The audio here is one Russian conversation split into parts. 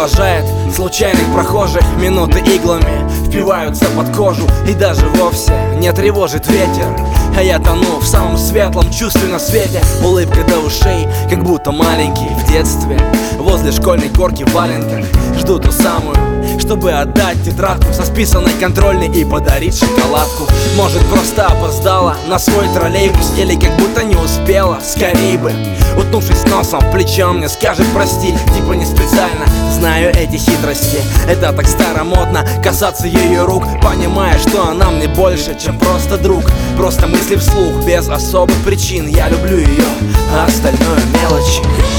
провожает случайных прохожих. Минуты иглами впиваются под кожу, и даже вовсе не тревожит ветер. А я тону в самом светлом чувстве на свете. Улыбка до ушей, как будто маленький в детстве. Возле школьной горки в валенках жду ту самую, чтобы отдать тетрадку со списанной контрольной и подарить шоколадку. Может, просто опоздала на свой троллейбус, или как будто не успела, скорей бы. Утнувшись носом в плечо, мне скажет прости, типа не специально. Знаю эти хитрости, это так старомодно касаться ее рук, понимая, что она мне больше, чем просто друг. Просто мысли вслух, без особых причин. Я люблю ее, а остальное мелочи.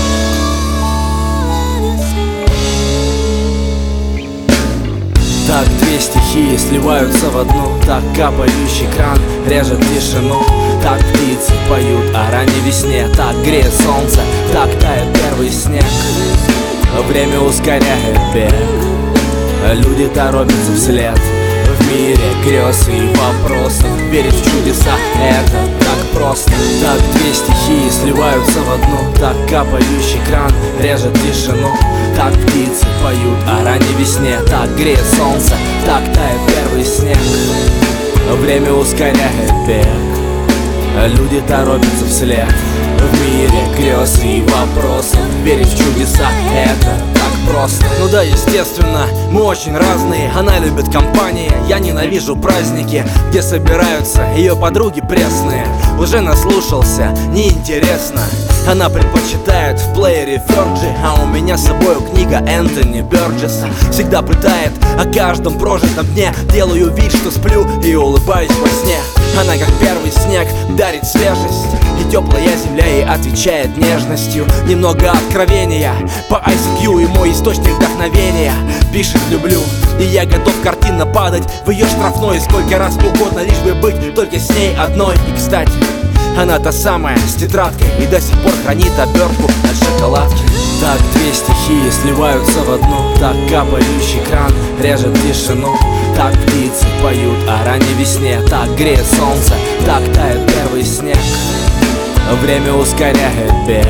Так две стихии сливаются в одну. Так капающий кран режет тишину. Так птицы поют о ранней весне. Так греет солнце, так тает первый снег. Время ускоряет бег, люди торопятся вслед. В мире грез и вопросов верить в чудеса — это так просто. Так две стихии сливаются в одну. Так капающий кран режет тишину. Так птицы поют о ранней весне. Так греет солнце, так тает первый снег. Время ускоряет бег, люди торопятся вслед. В мире грез и вопросов верить в чудеса — это так просто. Ну да, естественно, мы очень разные. Она любит компании, я ненавижу праздники, где собираются ее подруги пресные. Уже наслушался, неинтересно. Она предпочитает в плеере Ферджи, а у меня с собой книга Энтони Бёрджеса. Всегда пытает о каждом прожитом дне. Делаю вид, что сплю, и улыбаюсь во сне. Она как первый снег дарит свежесть, и теплая земля ей отвечает нежностью. Немного откровения по ICQ, и мой источник вдохновения. Пишет «люблю», и я готов картинно падать в ее штрафной сколько раз угодно, лишь бы быть только с ней одной. И кстати, она та самая с тетрадкой и до сих пор хранит обертку от шоколадки. Так две стихии сливаются в одну. Так капающий кран режет тишину. Так птицы поют о ранней весне. Так греет солнце, так тает первый снег. Время ускоряет бег,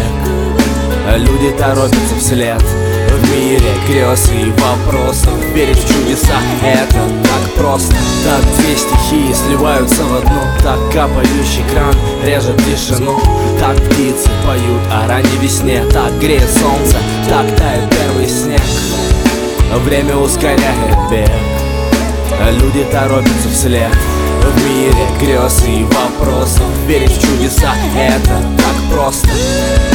люди торопятся вслед. В мире грез и вопросов верить в чудеса — это так просто. Так две стихии сливаются в одну. Так капающий кран режет тишину. Так птицы поют о ранней весне. Так греет солнце, так тает первый снег. Время ускоряет бег, люди торопятся вслед. В мире грез и вопросов верить в чудеса — это так просто.